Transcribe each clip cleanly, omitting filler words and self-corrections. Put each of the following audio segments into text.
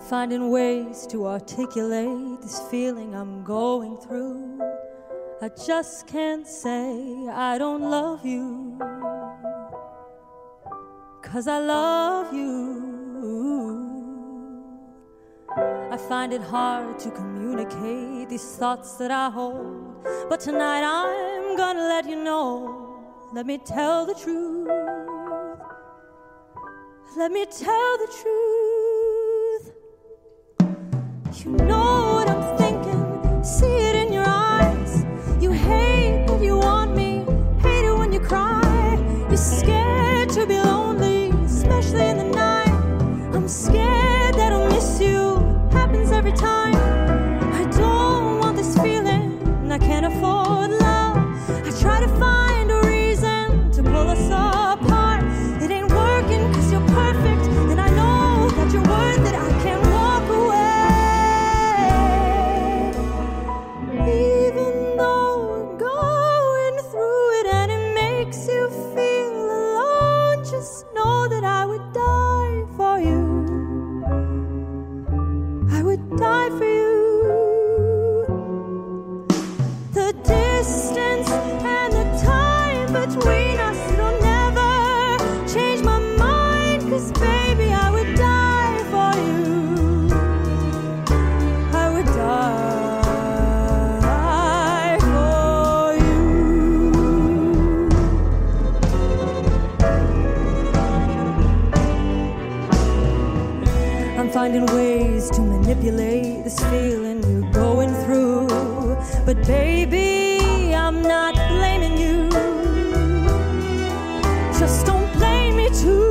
finding ways to articulate this feeling I'm going through. I just can't say I don't love you, 'cause I love you. I find it hard to communicate these thoughts that I hold, but tonight I'm gonna let you know. Let me tell the truth. Let me tell the truth. You know what I'm thinking, see it in your eyes. You hate that you want me, hate it when you cry. You're scared to be lonely, especially in the night. I'm scared that I'll miss you, happens every time. I don't want this feeling, I can't afford love. I try to find a reason to pull us apart. It ain't working 'cause you're perfect, and I know that you're worth it. I can't walk away, even though we're going through it and it makes you feel alone. Just know that I would die for you. I would die for you. The distance and the time between us, it'll never change my mind, 'cause baby, I would die for you. I would die for you. I'm finding ways to manipulate this feeling you're going through, but baby, I'm not blaming you. Just don't blame me too,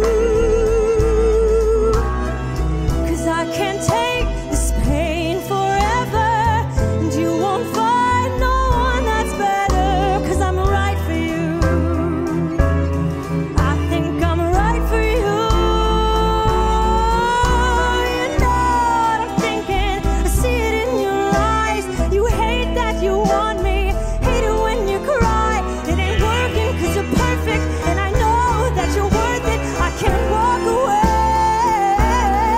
'cause I can't take this pain forever, and you won't find no one that's better, 'cause I'm right for you. I think I'm right for you. You know what I'm thinking, I see it in your eyes. You hate that you want me, hate it when you cry. It ain't working 'cause you're perfect, and I know that you're worth it. I can't walk away,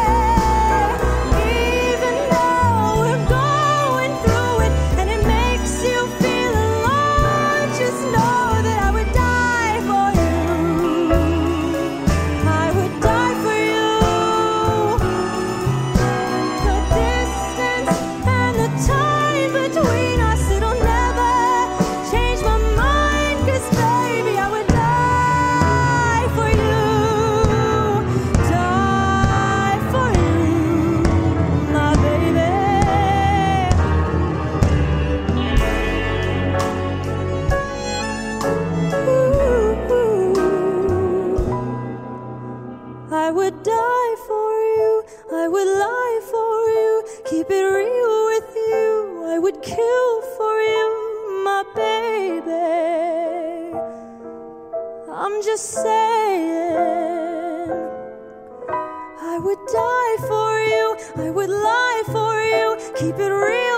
even though we're going through it and it makes you feel alone. Just know that I would die for you. I would die for you. The distance and the time between us, it'll never change my mind, 'cause baby, I would die for you. Die for you, my baby. Ooh, I would die for you, I would lie for you, keep it real with you. I would kill for you, my baby. I'm just saying, I would die for you, I would lie for you, keep it real.